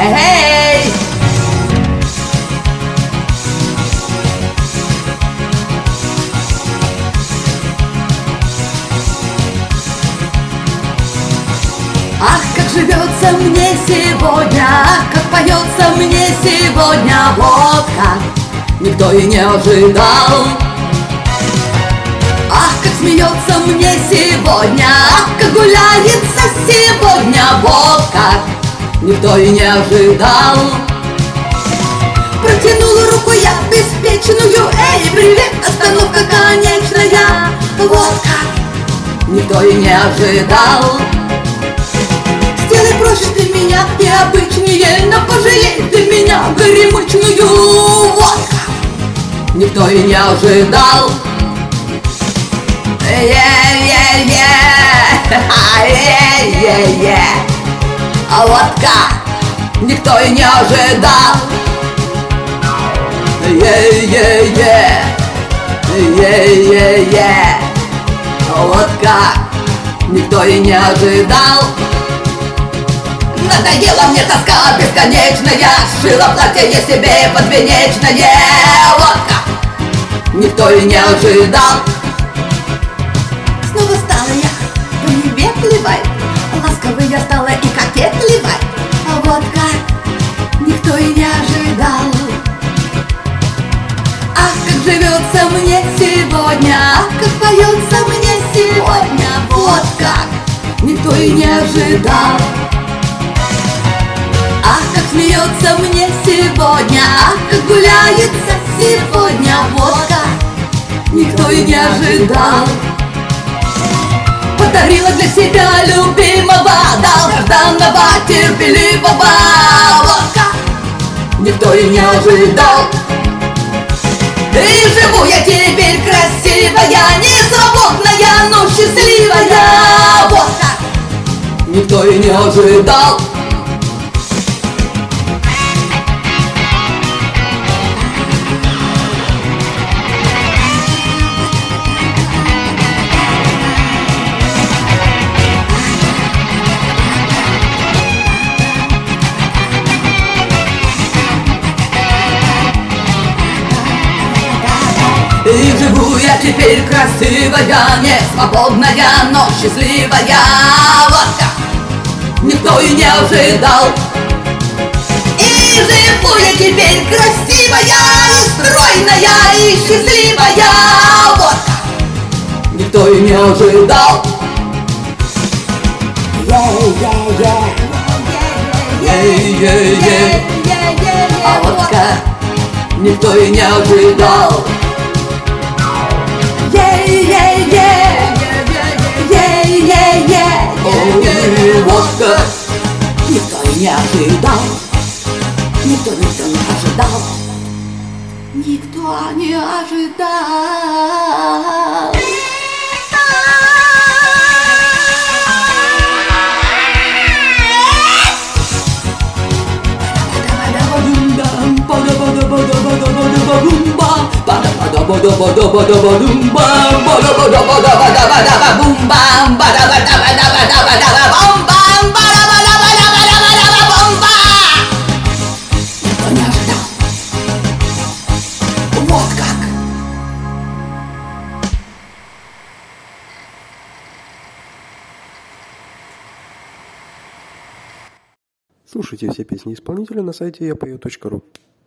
Эй! Ах, как живется мне сегодня, ах, как поется мне сегодня, вот как никто и не ожидал. Ах, как смеется мне сегодня, ах, как гуляется сегодня, вот как никто и не ожидал. Протянула руку я беспечную, эй, привет, остановка конечная, вот как никто и не ожидал. Сделай проще ты меня, необычнее, но пожалей ты меня, горемычную, вот как никто и не ожидал. А вот как никто и не ожидал. Вот как никто и не ожидал. Надоела мне тоска бесконечная, сшила платье я себе подвенечное, вот как никто и не ожидал. Снова стала я приветливой, ласковой я стала и кокетливой, а вот как никто и не ожидал. Ах, как живется мне сегодня, ах, как поется мне сегодня, вот как никто и не ожидал. Ах, как смеется мне сегодня, ах, как гуляется сегодня, вот как никто и не ожидал. Подарила для себя любимого, долгожданного, терпеливого, вот как никто и не ожидал. И живу я теперь красивая, несвободная, но счастливая, вот как никто и не ожидал. И живу я теперь красивая, не свободная, но счастливая, вот как никто и не ожидал. И живу я теперь красивая, и стройная, и счастливая, вот как никто и не ожидал. А вот как никто и не ожидал. Вот как никто и не ожидал. Никто не ожидал. Никто не ожидал. Никто не ожидал. Вот как. Слушайте все песни исполнителя на сайте yapeo.ru.